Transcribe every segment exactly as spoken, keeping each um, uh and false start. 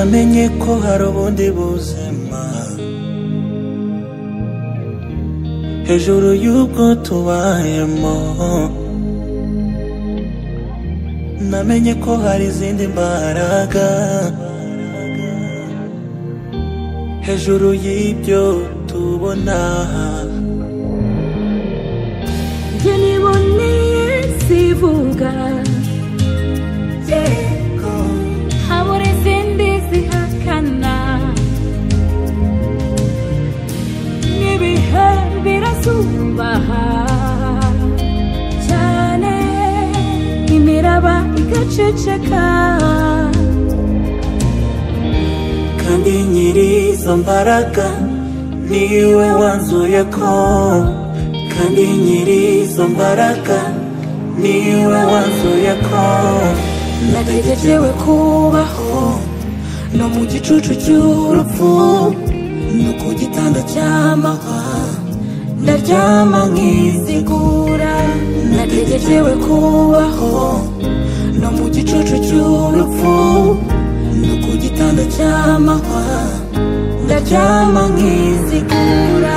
namenye ko hari ubundi buzima hejuru y'ubwo tubayemo. Namenye ko hari izindi mbaraga hejuru y'ibyo tubona. Njye niboneye sivuga habura izindi zihakana. N'ibihe birasubaha cyane, imiraba igaceceka, kandi nyiri izo mbaraga niwe wanzuye ko, kandi nyiri izo mbaraga niwe wanzuye ko nategerewe kubaho no mu gicucu cy'urupfu, no ku gitanda cy'amahwa ndaryama nkizigura. Nategerewe kubaho no mu gicucu cy'urupfu, no ku gitanda cy'amahwa ndaryama nkizigura.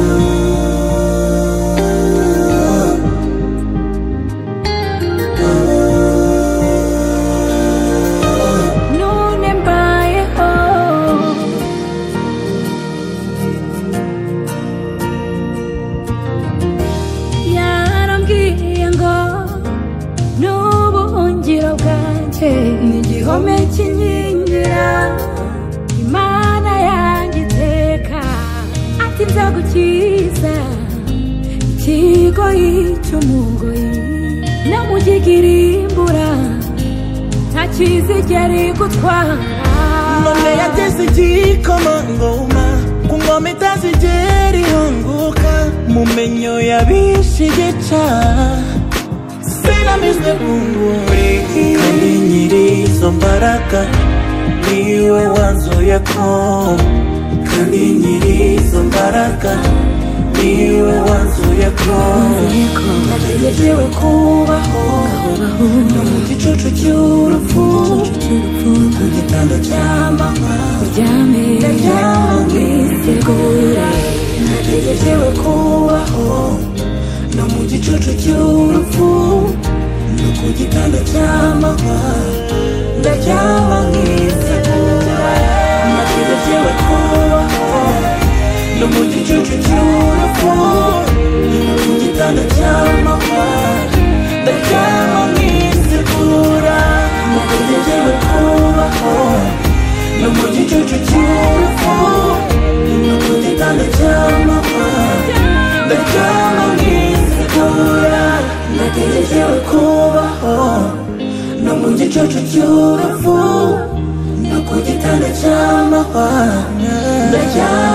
Ni igihome kinkingira, Imana yanjye iteka ati nzagukiza ikigoyi cy'umugoyi no mu gikirimbura ntakizigera igutwara. none yageze igikomangoma ku ngoma itazigera ihunguka, mu menyo yabishigica sinamizwe bunguri. Kandi nyiri izo mbaraga niwe wanzuye ko, kandi nyiri izo mbaraga niwe wanzuye ko nategerewe kubaho no mu gicucu cy'urupfu, ku gitanda cy'amahwa ndaryama nkizigura. Nategerewe kubaho no mu gicucu cy'urupfu, no ku gitanda cy'amahwa ndaryama nkizigura. Nategerewe kubaho no mu gicucu cy'urupfu, no ku gitanda cy'amahwa ndaryama nkizigura. Nategerewe kubaho no mu gicucu cy'urupfu, no ku gitanda cy'amahwa ndaryama nkizigura. Nategerewe kubaho no mu gicucu cy'urupfu, no ku gitanda cy'amahwa ndaryama